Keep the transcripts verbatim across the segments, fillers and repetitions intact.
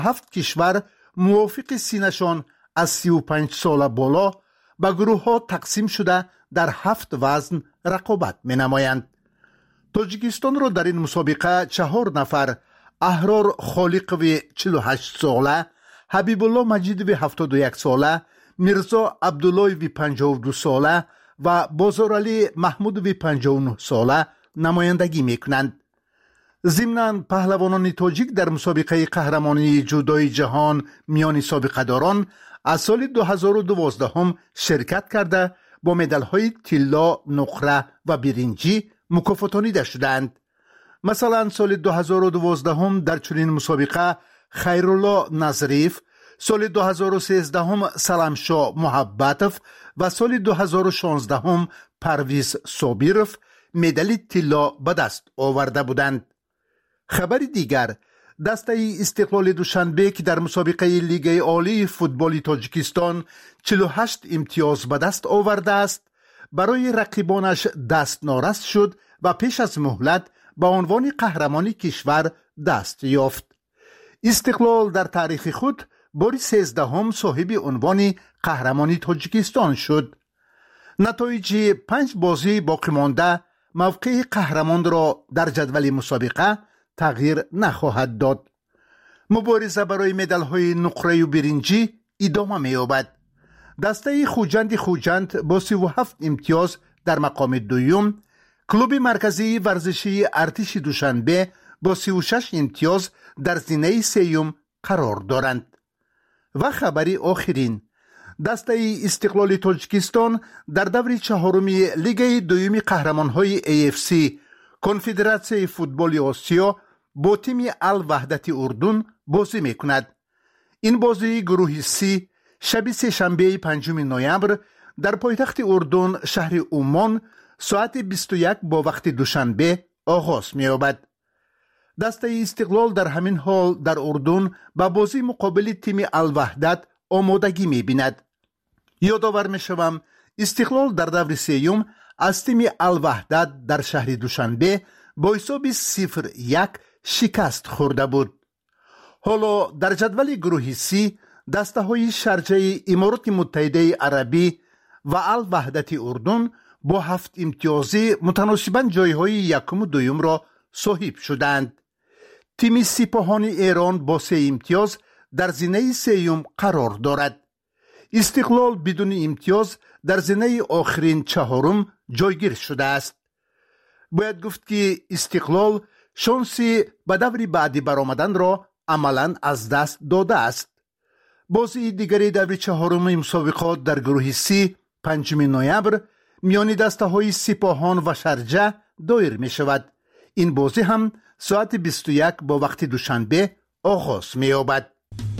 هفت کشور موافق سینشان از سی و پنج سال بالا به گروه ها تقسیم شده در هفت وزن رقابت می نمایند. تاجیکستان را در این مسابقه چهار نفر احرار خالقوی چهل و هشت ساله، حبیب الله مجیدوی هفتاد و یک ساله، میرزا عبداللهوی پنجاه و دو ساله و بازارعلی محمودوی پنجاه و نه ساله نمایندگی می کنند. ضمناً پهلوانان تاجیک در مسابقه قهرمانی جودوی جهان میان سابقه داران از سال دو هزار و دوازده هم شرکت کرده با مدال های طلا، نقره و برنجی مکافاتانیده شدند. مثلا سال دو هزار و دوازده هم در چنین مسابقه خیرالله نظریف، سال دو هزار و سیزده هم سلامشاه محبتوف و سال دو هزار و شانزده هم پرویز صابیروف مدال طلا به دست آورده بودند. خبر دیگر، دسته استقلال دوشنبه که در مسابقه لیگ عالی فوتبال تاجیکستان چهل و هشت امتیاز به دست آورده است، برای رقیبانش دست نارست شد و پیش از مهلت به عنوان قهرمانی کشور دست یافت. استقلال در تاریخ خود بار سیزدهم صاحب عنوان قهرمانی تاجیکستان شد. نتایج پنج بازی باقی مانده موقع قهرمان را در جدول مسابقه تغییر نخواهد داد. مبارزه برای مدال های نقره و برنجی ادامه می‌یابد. دسته خوجند خوجند با سی و هفت امتیاز در مقام دوم، کلوب مرکزی ورزشی ارتش دوشنبه با سی و شش امتیاز در زینه سیوم قرار دارند. و خبری آخرین، دسته استقلال تاجیکستان در دور چهارمی لیگ دوم قهرمان‌های ای اف سی کنفدراسیون فوتبال آسیا با تیم الوحدت اردن بازی میکند. این بازی گروه سی شب سه شنبه پنجم نوامبر در پایتخت اردن شهر عمان ساعت بیست و یک با وقت دوشنبه آغاز می‌یابد. دسته استقلال در همین حال در اردن با بازی مقابل تیم الوحدت آمادگی می‌بیند. یادآور می‌شوم استقلال در دور سیوم از تیم الوحدت در شهر دوشنبه با حساب صفر یک شکست خورده بود. حالا در جدول گروه سی دسته های شارجه امارات متحده عربی و الوحدت اردن با هفت امتیازی متناسباً جایهای یکم و دوم را صاحب شدند. تیم سپاهان ایران با سه امتیاز در زینه سیوم قرار دارد. استقلال بدون امتیاز در زینه آخرین چهارم جایگیر شده است. باید گفت که استقلال شانسی به دور بعدی برآمدن را عملاً از دست داده است. بازی دیگری دور چهارم مسابقات در گروه سی پنجم نوامبر میان دسته های سپاهان و شارجه دایر می شود. این بازی هم ساعت بیست و یک با وقت دوشنبه آغاز می یابد.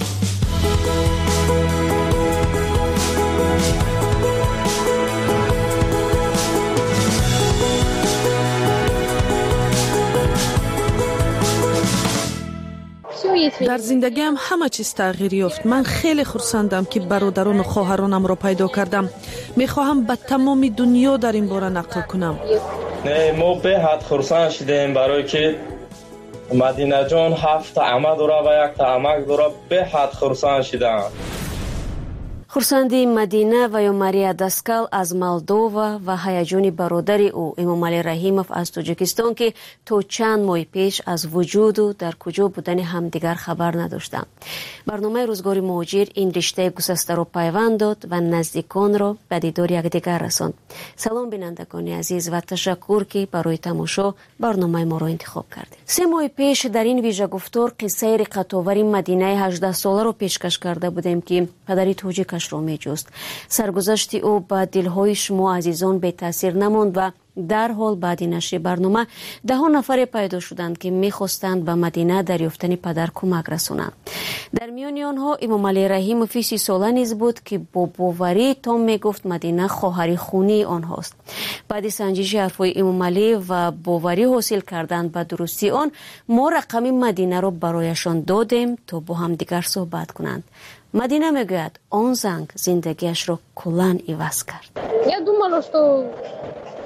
در زندگیم همه چیز تغییر یافت. من خیلی خرسندم که برادران و خواهرانم را پیدا کردم. میخواهم به تمام دنیا در این باره نقل کنم. نه، ما به حد خرسند شدیم برای که مدینه جان هفت عمه داره و یک عمک داره. به حد خرسند شدم. خورسندی مدینه و یا ماریا داسکال از مالدووا و هیجان برادر او امامعلی رحیموف از تاجیکستان که تا چند ماه پیش از وجود و در کجا بودن همدیگر خبر نداشتند. برنامه روزگار مهاجر این رشته گسسته را پیوند داد و نزدیکان را به دیدار یکدیگر رساند. سلام بینندگان عزیز و تشکر که برای تماشا برنامه ما را انتخاب کردید. سه ماه پیش در این ویژه گفتار قصه رقت‌آور مدینه هجده ساله را پیشکش کرده بودیم که پدری تاجیک رو می جست. سرگذشت او با دلهای شما عزیزان به تاثیر نماند و در حال بعد نشر برنامه ده ها نفر پیدا شدند که می خواستند به مدینه در یافتن پدر کمک رسانند. در میان آنها امامعلی رحیموف سی ساله نیز بود که با باوری تام می گفت مدینه خواهر خونی آنهاست. بعد سنجش حرفای امامعلی و باوری حاصل کردن به درستی آن، ما رقم مدینه را برایشان دادیم تا با هم دیگر صحبت کنند. مدینه میگوید آن زنگ زندگیش رو کلاً عوض کرد. Я думала, что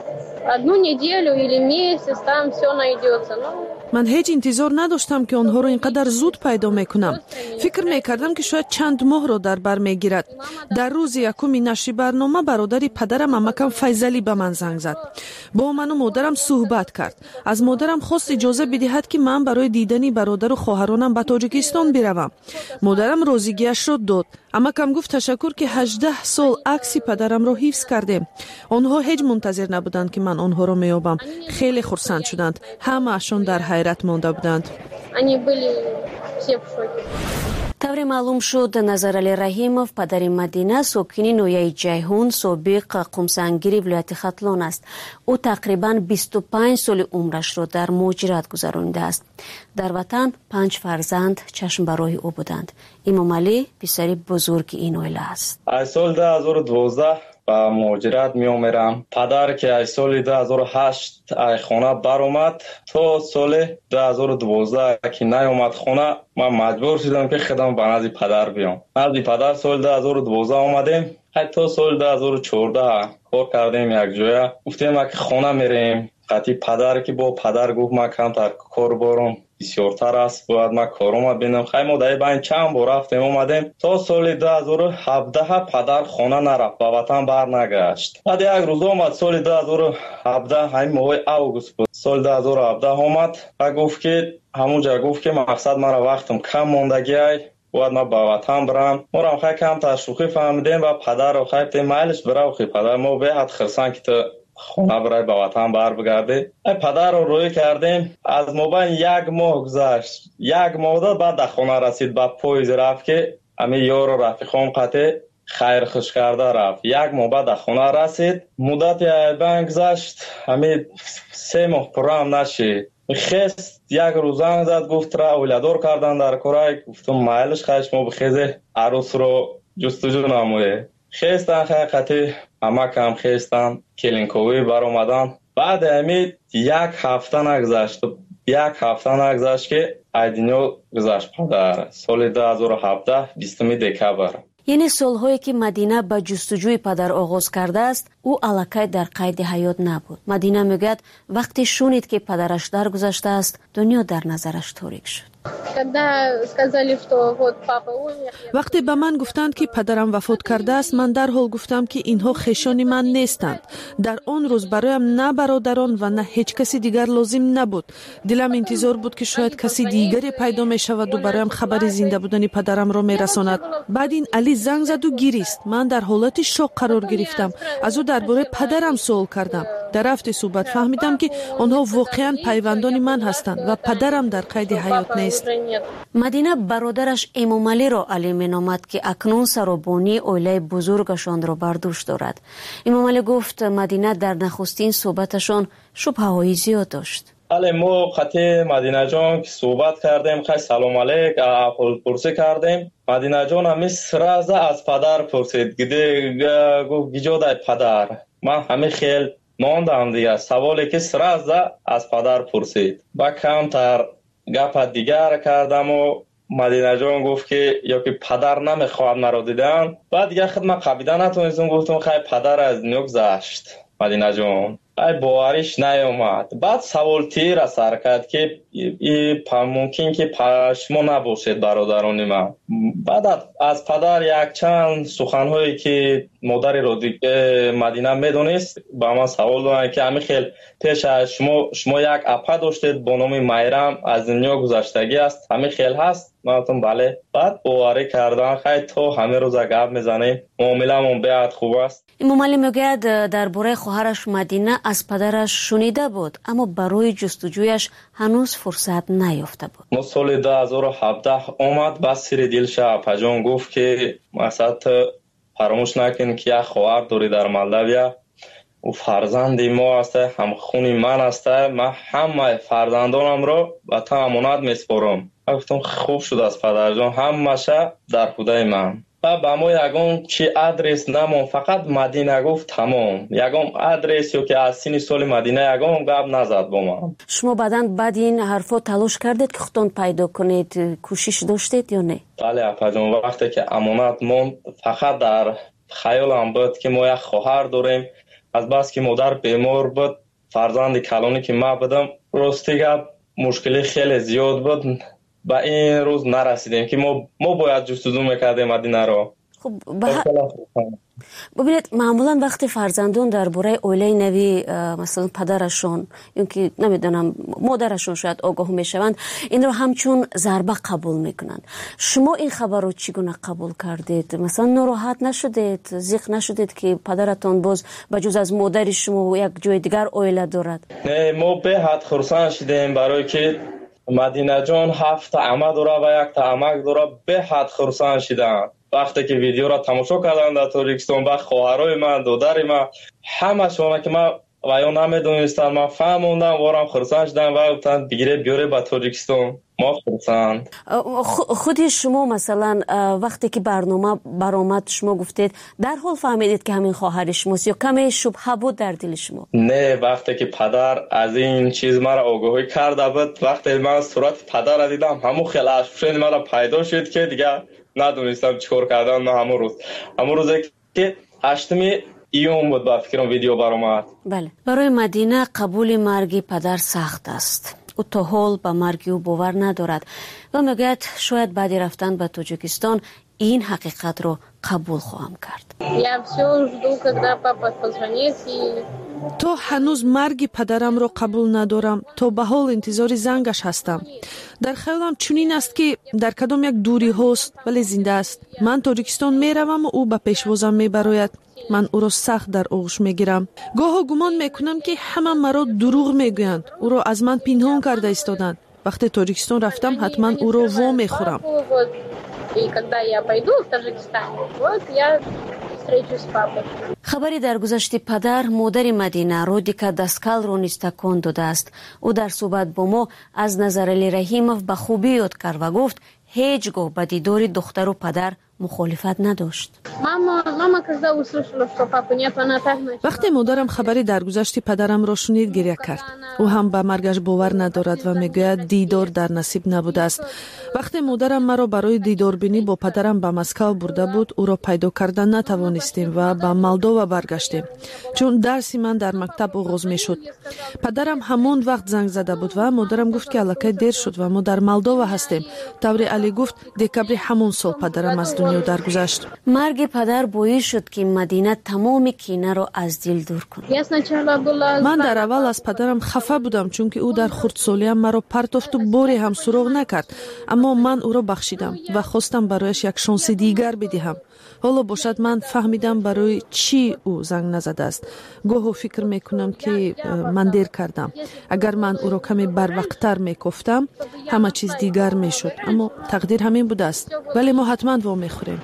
одну неделю или месяц там все найдется. من هیچ انتظار نداشتم که آنها رو اینقدر زود پیدا میکنم. فکر میکردم که شاید چند ماه رو در بر میگیرد. در روز یکم نشر برنامه برادری پدرم عمکم فیضلی به من زنگ زد. با من و مادرم صحبت کرد. از مادرم خواست اجازه بدهد که من برای دیدن برادر و خواهرانم به تاجیکستان بروم. مادرم راضیگیش را داد. عمکم گفت تشکر که هجده سال عکس پدرم را حفظ کردیم. آنها هیچ منتظر نبودند که من آنها را میابم. خیلی خرسند شدند. همه اشون در حیرت مانده بودند. тавре маълум шуд Назарали Раҳимов падари Мадина сокини ноҳияи Ҷайҳун собиқ қумсангири вилояти Хатлон аст. ӯ тақрибан бисту панҷ соли умрашро дар муҳоҷират гузаронидааст. дар ватан панҷ фарзанд чашмбарои ӯ буданд. Имомалӣ писари бузурги ин оила аст. аз соли ду ҳазору дувоздаҳ ба муҳоҷират меомерам. падар ки аз соли ду ҳазору ҳашт аз хона баромад, то соли ду ҳазору дувоздаҳ ки наомад хона, ман маҷбур шудам ки худам ба назди падар биём. назди падар соли ду ҳазору дувоздаҳ омадем. ҳатто соли ду ҳазору чордаҳ кор кардем якҷоя. гуфтем ки хона мерем. қати падар ки бо падар гуфт ман камтар кор борам бисёртар аст, бояд ман корома бинам. хай мо дар байн чанд бор рафтем омадем. то соли ду ҳазору ҳабдаҳ падар хона нарафт, ба ватан барнагашт. баъд як рӯз омад соли ду ҳазору ҳабдаҳ, ҳамин моҳи август буд. соли ду ҳазору ҳабдаҳ омад ва гуфт ки ҳамунҷа гуфт ки мақсад мара вақтам кам мондагиай, бояд ман ба ватан барам. морам хай камтар шӯхӣ фаҳмидем ва падарро хай гуфтем майлиш бира охи падар, мо беҳад хирсанд ки ту хона барай ба ватан барбигардӣ. ай падарро рӯй кардем. аз мобайн як моҳ гузашт. як моҳда баъд да хона расид, ба поиз рафт ки ҳамин ёру рафиқом қате хайрхуш карда рафт. як моҳ баъд да хона расид. муддати айбан гузашт. ҳамин се моҳ пуррам нашид. хест як рӯз занг зад, гуфт ра оиладор кардан дар корай. гуфтам майлиш хайш мо бихезе арӯсро ҷустуҷӯ намое. хестан хай қати амакам хестан келинковӣ баромадан. баъди ҳамин як ҳафта нагузашт. як ҳафта нагузашт ки аз дунё гузашт падар. соли ду ҳазору ҳабдаҳ бистуми декабр. яъне солҳое ки Мадина ба ҷустуҷӯи падар оғоз кардааст, ӯ аллакай дар қайди ҳаёт набуд. Мадина мегӯяд вақте шунид ки падараш даргузаштааст, дунё дар назараш торик шуд. вақте ба ман гуфтанд ки падарам вафот кардааст, ман дарҳол гуфтам ки инҳо хешони ман нестанд. дар он рӯз бароям на бародарон ва на ҳеҷ каси дигар лозим набуд. дилам интизор буд ки шояд каси дигаре пайдо мешаваду бароям хабари зинда будани падарамро мерасонад. баъд ин Али занг заду гирист. ман дар ҳолати шок қарор гирифтам. аз ӯ дар бораи падарам суол кардам. дар рафти суҳбат фаҳмидам ки онҳо воқеан пайвандони ман ҳастанд ва падарам дар қайди ҳаёт нест. Мадина бародараш Эмомалиро Али меномад ки акнун саробонии оилаи бузургашонро бар дӯш дорад. Эмомалӣ гуфт Мадина дар нахустин суҳбаташон шубҳаҳои зиёд дошт. але мо қати Мадинаҷон ки суҳбат кардем, хай салом алейк аҳволпурсӣ кардем. Мадинаҷон ҳамин сраза аз падар пурсид. гуфт гиҷодай падар. ман ҳамин хел мондам дигар. саволе ки сраза аз падар пурсид. ба камтар гапа дигар кардаму Мадинаҷон гуфт ки ё ки падар намехоҳад маро дидан. баъд дигар худ ман қабида натонистам, гуфтам хай падар аз дунё гузашт. Мадинаҷон ай бовариш наёмад. баъд саволтира сар кард ки мумкин ки шумо набошед бародарони ман. баъд аз падар якчанд суханҳое ки модари Мадина медонист ба ман савол доданд ки ҳамин хел пеш аз шумо шумо як апа доштед бо номи Майрам, аз дунё гузаштагӣ аст, ҳамин хел ҳаст? ман гуфтам бале. баъд боварӣ кардан хай то ҳамин рӯза гап мезанем, муомиламон беҳад хуб аст. Эмомалӣ мегӯяд дар бораи хоҳараш Мадина аз падараш шунида буд, аммо барои ҷустуҷӯяш ҳанӯз фурсат наёфта буд. мо соли ду ҳазору ҳабдаҳ омад, ба сири дилша апаҷон гуфт ки масад фаромӯш накун ки як хоҳар дорӣ дар Молдавия. ӯ фарзанди мо аст, ҳамхуни ман аст. ман ҳамаи фарзандонамро ба ту амонат меспорам. ман гуфтам хуб шудааст падарҷон, ҳамаша дар ҳудаи ман. ба мо ягон чи адрес намон, фақат Мадина гуфт тамом. ягон адрес ё ки аз сини соли Мадина ягон гап назад бо ман. шумо баъдан баъди ин ҳарфо талош кардед ки худтон пайдо кунед, кӯшиш доштед ё не? бале апаҷон, вақте ки амонат монд, фақат дар хаёлам буд ки мо як хоҳар дорем. азбаски модар бемор буд, فرزند کلانی که ما بودم راستی گپ مشکلی خیلی زیاد بود. با این روز نرسیدیم که ما ما باید جستجو میکردیم مدینه رو. خب ببینید معمولا وقتی فرزندان درباره اوله نوی مثلا پدرشون یا که نمیدونم مادرشون شاید آگاه میشوند این رو همچون ضربه قبول میکنند. شما این خبر رو چگونه قبول کردید؟ مثلا ناراحت نشدید؟ زیق نشدید که پدرتون باز بجز از مادر شما یک جای دیگر اوله دارد؟ نه ما به حد خرسان شدیم برای که مدینه جان هفت عمه داره و یک تا عمک داره. به حد خرسان شدن وقتی که ویدیو را تماشا کردن در تاجیکستان با خواهرای من دادر من همه شما که من و یا نمیدونستم من فهموندم وارم خرسان شدم و گفتن بگیره بیاره با تاجیکستان. ما خرسان خودی شما مثلا وقتی که برنامه برآمد شما گفتید در حال فهمیدید که همین خواهر شماست یا کمی شبهه بود در دل شما؟ نه وقتی که پدر از این چیز مرا آگاهی کرده بود وقتی من صورت پدر را دیدم همون خیلی اشفشن مرا پیدا شد که دیگه ندونستم چیکار کردن. نه همون روز همون روزی که هشتمی ایون بود با فکرم ویدیو برآمد. بله برای مدینه قبول مرگ پدر سخت است. او تا حال به مرگ او باور ندارد و میگوید شاید بعد رفتن به تاجیکستان این حقیقت رو قبول خواهم کرد. تو هنوز مرگ پدرم رو قبول ندارم. تو به حال انتظار زنگش هستم. در خیالم چنین است که در کدام یک دوری هست ولی زنده است. من تاجیکستان میروم و او به پیشوازم میبراید. من او را سخت در آغوش میگیرم. گاه گمان میکنم که همه مرا دروغ میگویند. او را از من پنهان کرده ایستادند. وقتی تاجیکستان رفتم حتما او را وا میخورم. خبری در گذشت پدر مادر مدینه رودیکا داسکال رو نیز تکان داده است. او در صحبت با ما از نظر علی رحیموف به خوبی یاد کرد و گفت هیچگاه به دیدار دختر و پدر مخالفت نداشت. وقتی مادرم خبری درگذشت پدرم را شنید گریه کرد. او هم به مرگش باور ندارد و میگوید دیدار در نصیب نبوده است. وقتی مادرم مرا برای دیدار بینی با پدرم به مسکو برده بود او را پیدا کردن نتوانستیم و به مالدووا برگشتیم چون درسی من در مکتب آغاز میشد. پدرم همون وقت زنگ زده بود و مادرم گفت که الکی دیر شد و ما در مالدووا هستیم. طوری علی گفت دکبر همون سال پدرم از دنیا درگذشت. مرگ پدر باعث شد که مدینه تمام کینه را از دل دور کند. من در اول از پدرم خفه بودم چون که او در خردسالیم مرا پرتافت و باری هم سراغ نکرد، اما من او را بخشیدم و خواستم برایش یک شانس دیگر بدهم. حالا باشد من فهمیدم برای چی او زنگ نزده است. گاهی فکر میکنم که من دیر کردم. اگر من او را کمی بروقتر میگفتم همه چیز دیگر میشد، اما تقدیر همین بوده است. ولی ما حتما وا میخوریم.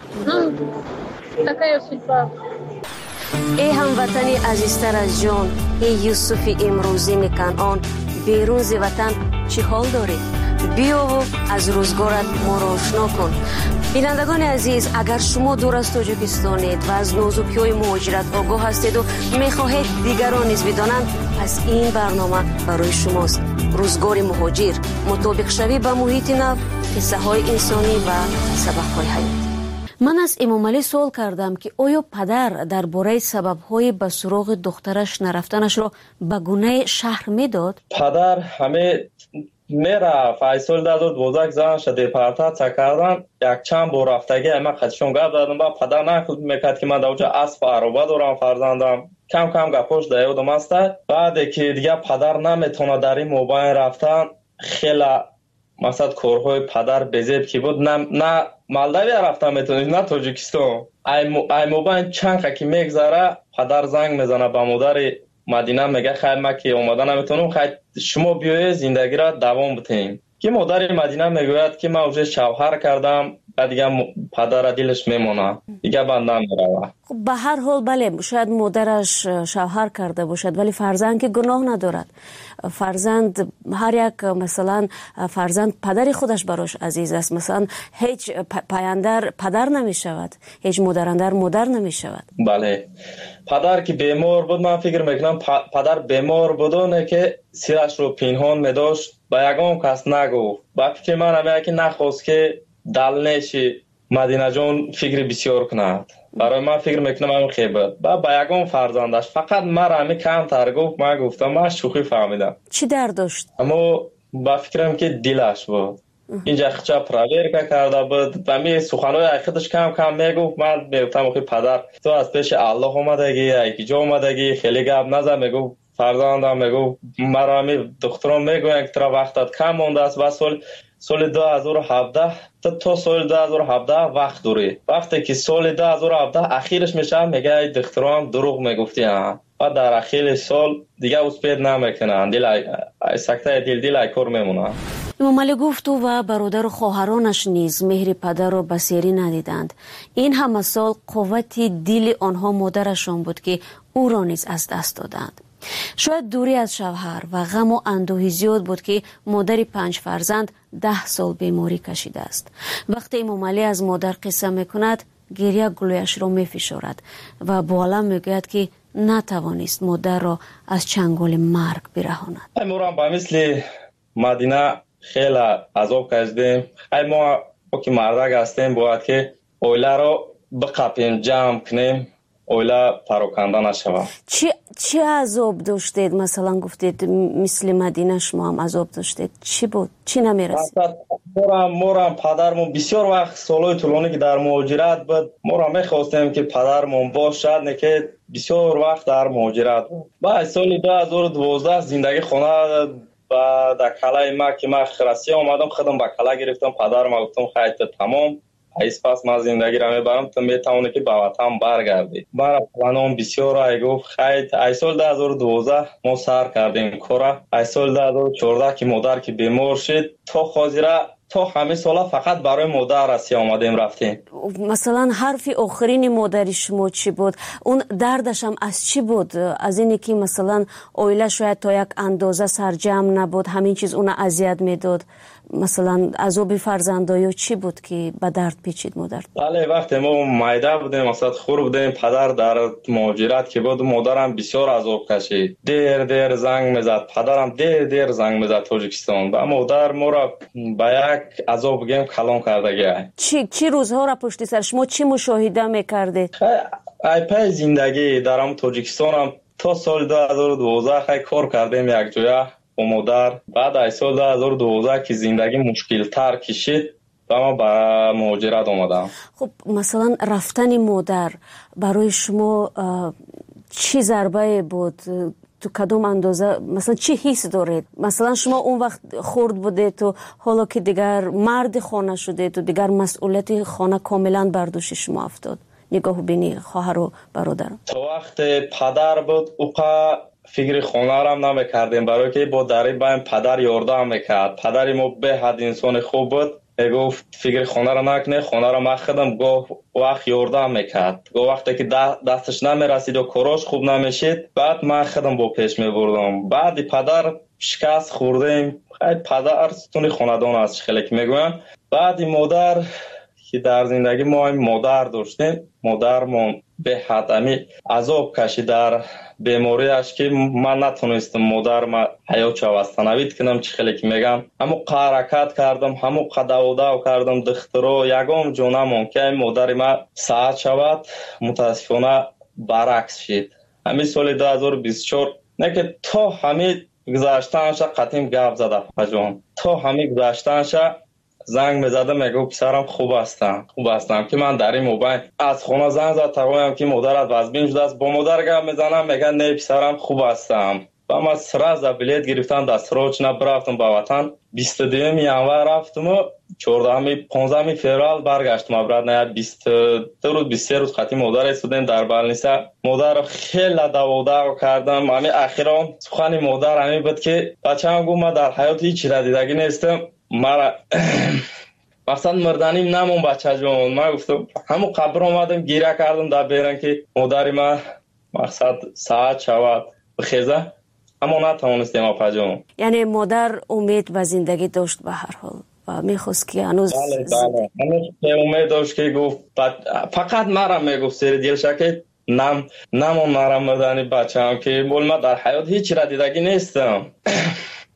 ای هموطنی عزیزتر از جان، ای یوسف امروزی کنعان، بیرون ز وطن چی حال داری؟ بیا و از روزگارت ما را آشنا کن. بینندگان عزیز، اگر شما دور از تاجیکستانید و از نازکی‌های مهاجرت آگاه هستید و میخواهید دیگران نیز بدانند، پس این برنامه برای شماست. روزگار مهاجر، مطابق شوی با محیط نو، قصه های انسانی و سبق های حیات. من از امام علی سوال کردم که آیا پدر درباره سبب‌های به سراغ دخترش نرفتنش را به گونه شهر میداد؟ پدر همه میره فیصل داد بوزک زن شده پرتات کردن یک چند بار رفتگی اما خودشون گپ دادن با پدر نکرد میکرد که من دوجه اسب عربه دارم فرزندم کم کم گپوش دیودم است. بعد که دیگه پدر نمیتونه در این موبایل رفتن خیلی مثلا کارهای پدر بزیب که بود نه نه مالداوی رفتن میتونید نه تاجیکستان. ای موبایل چند که میگذره پدر زنگ میزنه به مادر مدینه میگه خیر ما که اومدن نمیتونم خیر شما بیایید زندگی را دوام بدیم. که مادر مدینه میگوید که من вже شوهر کردم و دیگه پدر دلش میمونه دیگه بنده میره. خب به هر حال بله شاید مادرش شوهر کرده باشد ولی فرزند که گناه ندارد. فرزند هر یک مثلا فرزند پدر خودش براش عزیز است. مثلا هیچ پایندر پدر نمی شود، هیچ مادرندر مادر نمی شود. بله پدر که بیمار بود من فکر میکنم پدر بیمار بودونه که سیرش رو پنهان میداشت با یگان کس نگفت. با فکر من همه که نخواست که دل نشی مدینه جان فکر بسیار کند. برای من فکر میکنم همین خیبت با با یکم فرزندش فقط مرا همین کم تر گفت. من گفتم من شوخی فهمیدم. چی درد داشت؟ اما با فکرم که دلش بود. اینجا خچا پراورکا کرده بود. همین سخنهای خودش کم کم میگفت. من میگفتم آخه پدر تو از پیش الله اومدگی یکی جا اومدگی خیلی گپ نزن. میگفت فرزندم میگفت مرا همین دخترم میگوین که ترا وقتت کم مونده است و سال سال دو هزار و هفده تا تا سال دو هزار و هفده وقت دوری. وقتی که سال دو هزار و هفده اخیرش میشه میگه ای دخترم دروغ میگفتی ها. و در اخیر سال دیگه اسپید نمیکنن. دل سکته دل دل ای کار میمونه. امام علی گفت او و برادر و خواهرانش نیز مهر پدر را بسیاری ندیدند. این همه سال قوت دل آنها مادرشان بود که او را نیز از دست دادند. شاید دوری از شوهر و غم و اندوهی زیاد بود که مادر پنج فرزند ده سال بیماری کشیده است. وقتی امام علی از مادر قصه میکند گریه گلویش را میفشارد و با علم میگوید که نتوانست مادر را از چنگال مرگ برهاند. ما با مثل مدینه خیلی عذاب کشیدیم. ای ما که مردک هستیم باید که اوله را بقپیم جمع کنیم اوله پراکنده نشود. چی چی عذاب داشتید؟ مثلا گفتید مثل مدینه شما هم عذاب داشتید. چی بود؟ چی نمیرسید؟ مورم مورم پدرمون بسیار وقت سالهای طولانی که در مهاجرت بود. مورم میخواستیم که پدرمون باشد نه که بسیار وقت در مهاجرت بود. بعد سال دو هزار و دوازده زندگی خانه و در کلای ما که من خرسی آمدم خودم با کلا گرفتم. پدرم گفتم خیلی تمام ایس پس من زندگی را میبرم تو میتونه که به وطن برگردی. برای پلانم بسیار ای گفت خیلی ای سال دو هزار و دوازده ما سر کردیم کارا. ای سال دو هزار و چهارده که مادر که بیمار شد تا خاطره تا همه سالا فقط برای مادر رسی آمدیم رفتیم. مثلا حرف آخرین مادر شما چی بود؟ اون دردش هم از چی بود؟ از اینی که مثلا اویله شاید تا یک اندازه سرجم نبود همین چیز اون اذیت میداد؟ مثلا عذاب فرزندایی چی بود که به درد پیچید مادر؟ بله وقتی ما مایده بودیم مثلا خور بودیم پدر در مهاجرت که بود مادرم بسیار عذاب کشید. دیر دیر زنگ میزد. پدرم دیر دیر زنگ میزد تاجیکستان. و مادر ما را به یک عذاب گیم کلام کرده. چی چی روزها را پشت سر شما چی مشاهده میکردید؟ ای پای زندگی درم تاجیکستان هم تا سال دو هزار و دوازده خیلی کار کردیم یک جایه با مادر. بعد از سال دو هزار و دوازده که زندگی مشکل تر کشید و ما به مهاجرت آمدم. خب مثلا رفتن مادر برای شما چی ضربه بود؟ تو کدوم اندازه مثلا چی حس دارید؟ مثلا شما اون وقت خرد بودید تو حالا که دیگر مرد خانه شدید تو دیگر مسئولیت خانه کاملا بر دوش شما افتاد. نگاه بینی خواهر و برادر. تو وقت پدر بود اوقا فکر خانه را هم نمیکردیم برای که با دری بایم پدر یاردم میکرد. پدری ما به حد انسان خوب بود. گفت فکر خانه را نکنه خانه را من خودم گفت وقت یاردم میکرد. گفت وقتی که دستش نمیرسید و کاراش خوب نمیشید بعد من خودم با پیش میبردم. بعد پدر شکست خوردیم. خیلی پدر ستون خاندان است خیلی که میگویم. بعد مادر که در زندگی ما مادر داشتیم مادرمون به حد امی عذاب کشید در بیماریش که من نتونستم مادر ما حیات چوستنوید کنم. چی خیلی که میگم همو حرکت کردم همو قدوداو کردم دخترو یگام جونمون که مادر ما ساعت شود متاسفانه برعکس شد. همین سال دو هزار و بیست و چهار نه که تا همین گذاشتنش قطیم گپ زده پجان تا همین گذاشتنش زنگ میزدم میگه پسرم خوب هستم خوب هستم که من در این موبایل از خونه زنگ زد تقویم که مادرت وزبین شده است. با مادر گپ میزنم میگه نه پسرم خوب هستم. و من سراز بلیت گرفتم دستروچ نبرفتم به وطن. بیست و دوم ینور رفتم و چهاردهم پانزدهم فوریه برگشتم برات. نه بیست دو روز بیست و سه روز خاطی مادر استودن در بالنیسا. مادر خیلی داودا کردم. همین اخیرا سخن مادر همین بود که بچه‌ام گفت من در حیات هیچ چیز دیدگی نیستم. مرا مثلا مردنیم نمون بچه جون. من گفتم همون قبر آمدم گیره کردم در بیرن که مادری من مقصد ساعت شود بخیزه اما نتوانستیم اپا جون. یعنی مادر امید و زندگی داشت به هر حال و میخواست که هنوز بله بله هنوز امید داشت که گفت فقط مرا میگفت سری دیل شکل نم نمون مرا مردنی بچه هم که بول من در حیات هیچ را دیدگی نیستم.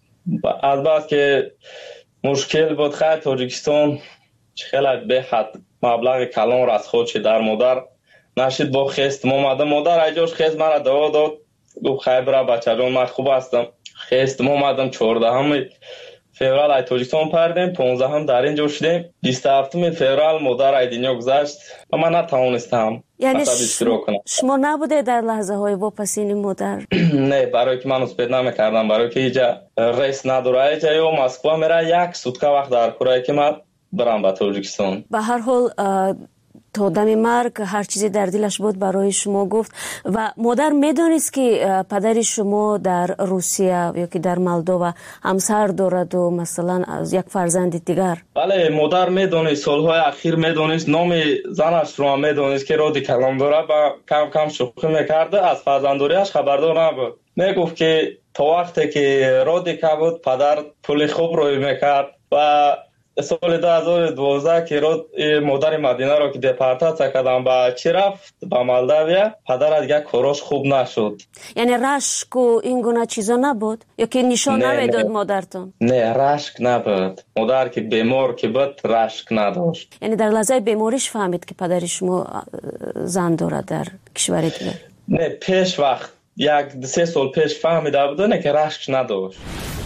از بعد که مشکل بود خیلی تاجیکستان خیلی به حد مبلغ کلان را از خود چه در مادر نشید با خست اومده. مادر ایجاش خست مرا دوا داد، گفت خیر برا بچه جان من خوب هستم. خست اومدم چهاردهم فوریه ای تاجیکستان پردیم، پانزدهم در اینجا شدیم. بیست و هفتم فوریه مادر ای دنیا گذشت و من نتوانستم یعنی شما نبوده در لحظه های واپسین مادر؟ نه، برای که من اسپید نمیکردم، برای که اینجا ریس نداره. اینجا یا مسکو میره یک سوتکه وقت در کره که من برم به تاجیکستان. به هر حال تا دم مرگ هر چیزی در دلش بود برای شما گفت. و مادر میدونست که پدر شما در روسیه یا که در مولدووا همسر دارد و مثلا از یک فرزند دیگر؟ بله، مادر میدونست، سالهای اخیر میدونست، نام زنش رو میدونست که رادی کلام داره و کم کم شوخی میکرده. از فرزنداریش خبردار نبود. میگفت که تا وقتی که رادی که بود پدر پول خوب روی میکرد و سال دو هزار و دوازده که رود مادر مدینه رو که دپارتاسیا کردم با چی رفت با مولداویا، پدر از یک کاراش خوب نشد. یعنی رشک و این گونه چیزا نبود یا که نشان نمیداد مادرتون؟ نه، رشک نبود. مادر که بیمار که بود رشک نداشت. یعنی در لحظه بیماریش فهمید که پدر شما زن دارد در کشور دیگر؟ نه، پیش وقت یک سه سال پیش فهمیده بود نه که رشک نداشت.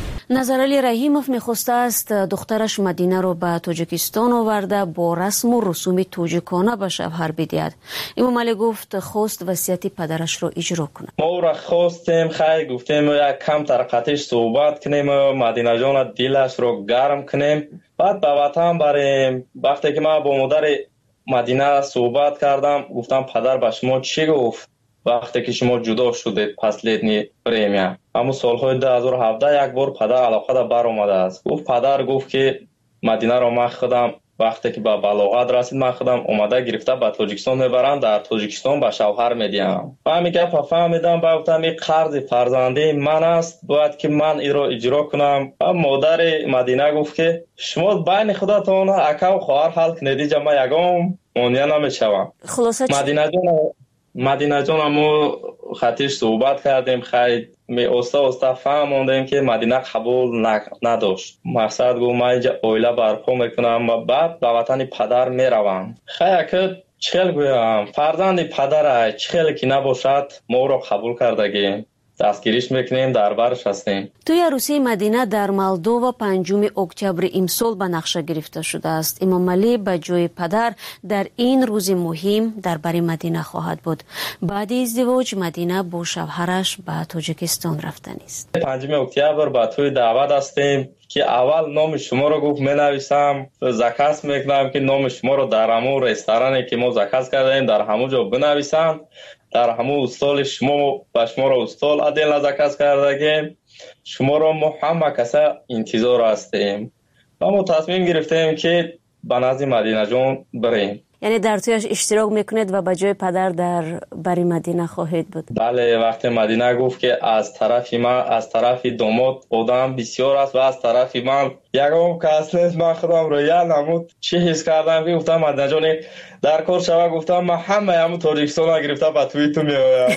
نظرعلی رحیموف میخواسته است دخترش مدینه رو به تاجیکستان آورده با رسم و رسوم تاجیکانه به شوهر بدهد. امام علی گفت خواست وصیت پدرش رو اجرا کنه. ما او را خواستیم، خیلی گفتیم یک کم طرقتش صحبت کنیم، مدینه جان دلش رو گرم کنیم، بعد به وطن بریم. وقتی که ما با مادر مدینه صحبت کردم گفتم پدر به شما چی گفت وقتی که شما جدا شدید پس لیدنی پریمیا؟ اما سالهای دو هزار و هفده یک بار پدر علاقه دا بر اومده است. گفت پدر گفت که مدینه رو من خودم وقتی که به بلاغت رسید من خودم اومده گرفته به تاجیکستان میبرم، در تاجیکستان به شوهر میدیم. و همین گپ فهمیدم، با گفتم این قرض فرزندی من است، باید که من این رو اجرا کنم. و مادر مدینه گفت که شما بین خودتون اکا و خواهر حل کنید، ما یگام مانع نمیشوم. خلاصه مدینه جان مدینه جان ما خطیش صحبت کردیم، خیلی می استا استا فهموندیم که مدینه قبول نداشت. مقصد گفت من اینجا اویله برپا میکنم و بعد به وطن پدر میروم. خیلی که چخیل گویم فرزند پدر چخیل که نباشد ما رو قبول کردگیم، دستگیریش میکنیم، در برش هستیم. توی عروسی مدینه در مولدووا پنجم اکتبر امسال به نقشه گرفته شده است. امام علی به جای پدر در این روز مهم در بر مدینه خواهد بود. بعد ازدواج مدینه با شوهرش به تاجیکستان رفتن است. پنجم اکتبر به توی دعوت هستیم که اول نام شما رو گفت می نویسم، زکس میکنم که نام شما رو در همون رستورانی که ما زکس کردیم در همون جا بنویسم، در همون استال شما و شما رو استال عدل نزکس کردگیم، شما رو ما همه کسا انتظار هستیم و ما تصمیم گرفتیم که به نزد مدینه جان بریم. یعنی در تویش اشتراک میکنید و به جای پدر در بری مدینه خواهید بود؟ بله، وقتی مدینه گفت که از طرف من از طرف داماد آدم بسیار است و از طرف من یکم کس نیست، من خودم رو یا نمود چی حس کردم که گفتم مدینه جان در کار شوه، گفتم من همه همو تاجیکستان گرفته به توی تو میایم.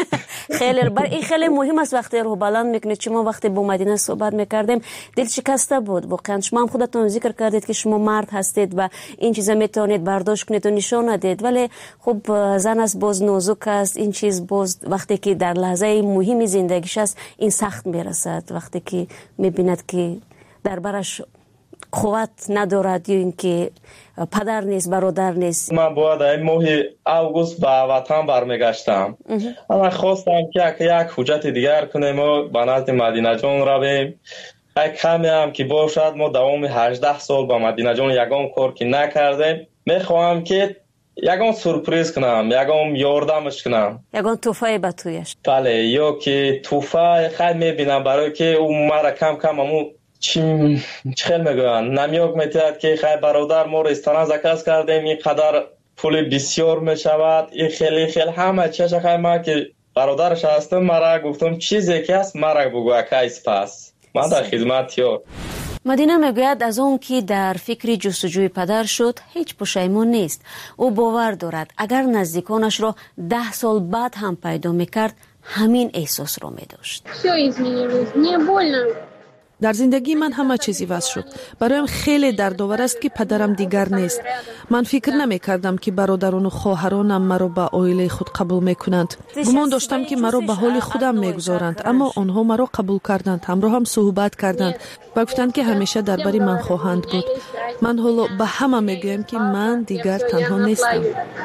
خیلی بر این خیلی مهم است وقتی رو بلند میکنید. شما وقتی با مدینه صحبت میکردیم دل شکسته بود واقعا. شما هم خودتون ذکر کردید که شما مرد هستید و این چیزا میتونید برداشت کنید و نشون ندید، ولی خب زن است، باز نازک است. این چیز باز وقتی که در لحظه مهمی زندگیش است این سخت میرسد، وقتی که میبیند که در برش قوت ندارد یا اینکه پدر نیست، برادر نیست. من باید این ماه اوگوست به وطن برمیگشتم، اما خواستم که یک حجت دیگر کنیم و به نزد مدینه جان رویم. یک کمی هم که باشد ما دوام هجده سال با مدینه جان یگام کار که نکردیم، میخواهم که یگام سورپریز کنم، یگام یاردمش کنم، یگام توفای به تویش. بله، یا که توفای خیلی میبینم برای که اون مرا کم کم همون چی خیلی میگوین نمیاک میتید که خیلی برادر ما رستوران زکس کردیم این قدر پول بسیار میشود، این خیلی خیلی همه چیز خیلی ما که برادرش هستم مرا گفتم چیزی که هست مرا بگو اکایس پس من در خدمت یا. مدینه میگوید از اون که در فکر جستجوی پدر شد هیچ پشیمون نیست. او باور دارد اگر نزدیکانش را ده سال بعد هم پیدا میکرد همین احساس را میداشت. Все изменилось, не больно. در زندگی من همه چیزی وصل شد. برایم خیلی دردآور است که پدرم دیگر نیست. من فکر نمی کردم که برادران و خواهرانم مرا به عائله خود قبول می کنند. گمان داشتم که مرا به حال خودم می گذارند، اما آنها مرا قبول کردند، همراه هم صحبت کردند و گفتند که همیشه درباره من خواهند بود. من حالا به همه می گویم که من دیگر تنها نیستم.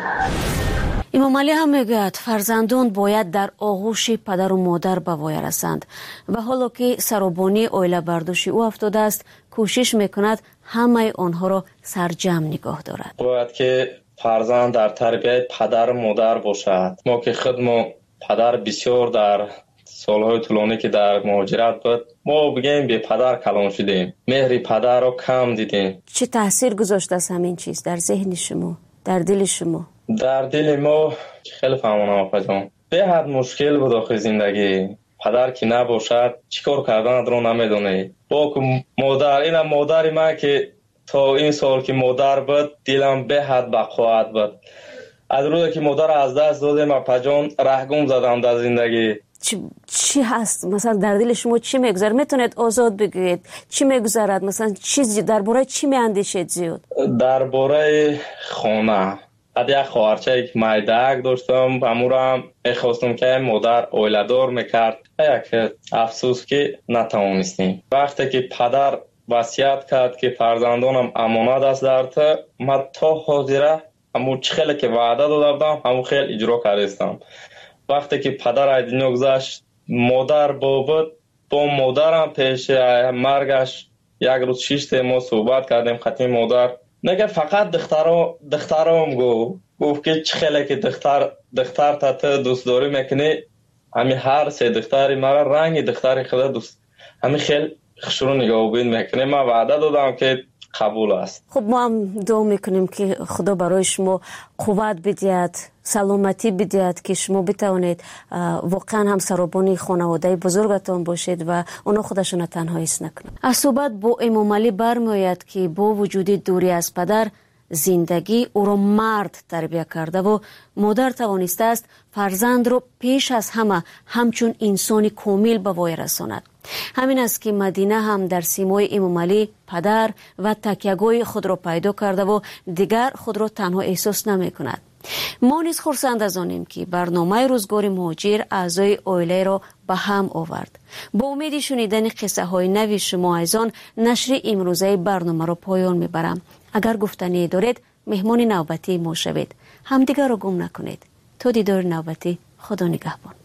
امام علی هم میگوید فرزندان باید در آغوش پدر و مادر به وای رسند و حالا که سرابانی عائله برداشت او افتاده است، کوشش میکند همه آنها را سرجم نگاه دارد. باید که فرزند در تربیت پدر و مادر باشد. ما که خود ما پدر بسیار در سالهای طولانی که در مهاجرت بود، ما بگیم به پدر کلان شدیم، مهر پدر را کم دیدیم. چه تاثیر گذاشته است همین چیز در ذهن شما، در دل شما؟ در دل ما خیلی فهمانم آقا جان، به حد مشکل بود آخه زندگی. پدر که نباشد چیکار کردن رو نمیدونه. با که مادر، این مادر ما که تا این سال که مادر بود دلم به حد بقوت بود. از روزی که مادر از دست دادم آقا جان رهگم زدم در زندگی. چی, چی هست مثلا در دل شما چی میگذره؟ میتونید آزاد بگویید چی میگذرد؟ مثلا چیزی درباره چی میاندیشید زیاد؟ درباره خانه. از یک خواهرچه که مایدک داشتم، امورم میخواستم که مادر عائله‌دار میکرد. یک افسوس که نتوانستیم. وقتی که پدر وصیت کرد که فرزندانم امانت است در تو، من تا حاضره همون خیلی که وعده داده بودم همون خیلی اجرا کردم. وقتی که پدر از دنیا گذشت، مادر بابت با مادرم پیش مرگش یک روز شیشت ما صحبت کردیم. خطی مادر نگه فقط دخترام دخترام گو گفت که چه خیلی که دختر دختر تا تو دوست داری میکنی، همین هر سه دختری مرا رنگ دختری خدا دوست، همین خیلی خشونو نگاه بین میکنه. من وعده دادم که قبول است. خب ما هم دعا میکنیم که خدا برای شما قوت بدهد، سلامتی بدهد که شما بتوانید واقعا هم سرابانی خانواده بزرگتان باشید و اونا خودشون تنها حس نکنند. از صحبت با امام علی برمیآید که با وجود دوری از پدر، زندگی او را مرد تربیت کرده و مادر توانسته است فرزند را پیش از همه همچون انسانی کامل به وای رساند. همین است که مدینه هم در سیمای امام علی پدر و تکیه‌گاه خود را پیدا کرده و دیگر خود را تنها احساس نمی کند. ما نیز خرسند از آنیم که برنامه روزگار مهاجر اعضای عائله را به هم آورد. با امید شنیدن قصه های نوی شما از آن نشر امروزه برنامه را پایان میبرم. اگر گفتنی دارید مهمان نوبتی ما شوید. همدیگر را گم نکنید. تا دیدار نوبتی، خدا نگهبان.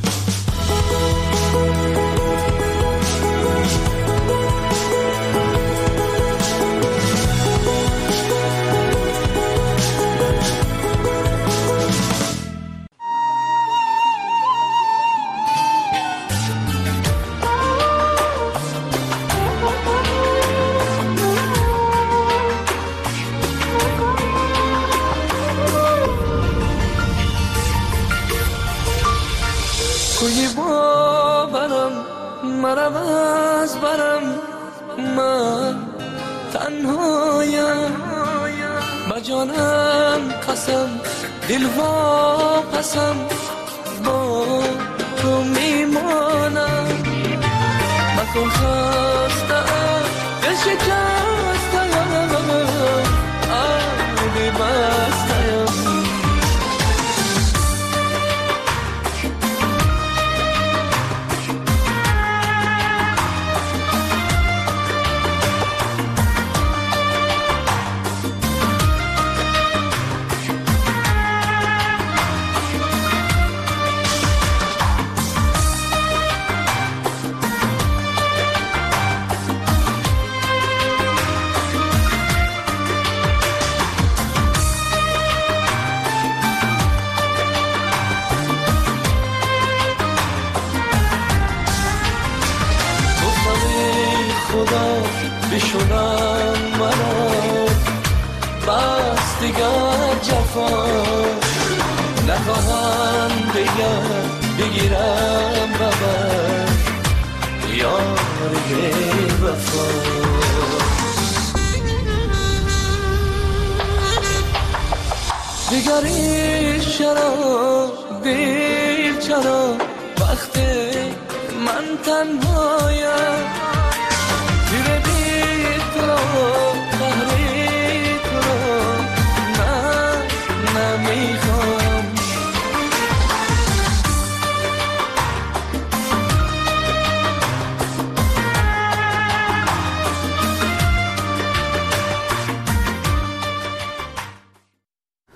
کوی باورم مرم از برم، من تنهایم با جانم قسم دل واپسم با تو میمانم. مکن خستم دل شکستم آبی بستم. بشونم منو بس دیگر جفا نخواهم دیگر بگیرم ببر یاری وفا. دیگری چرا دیر چرا وقتی من تنهایم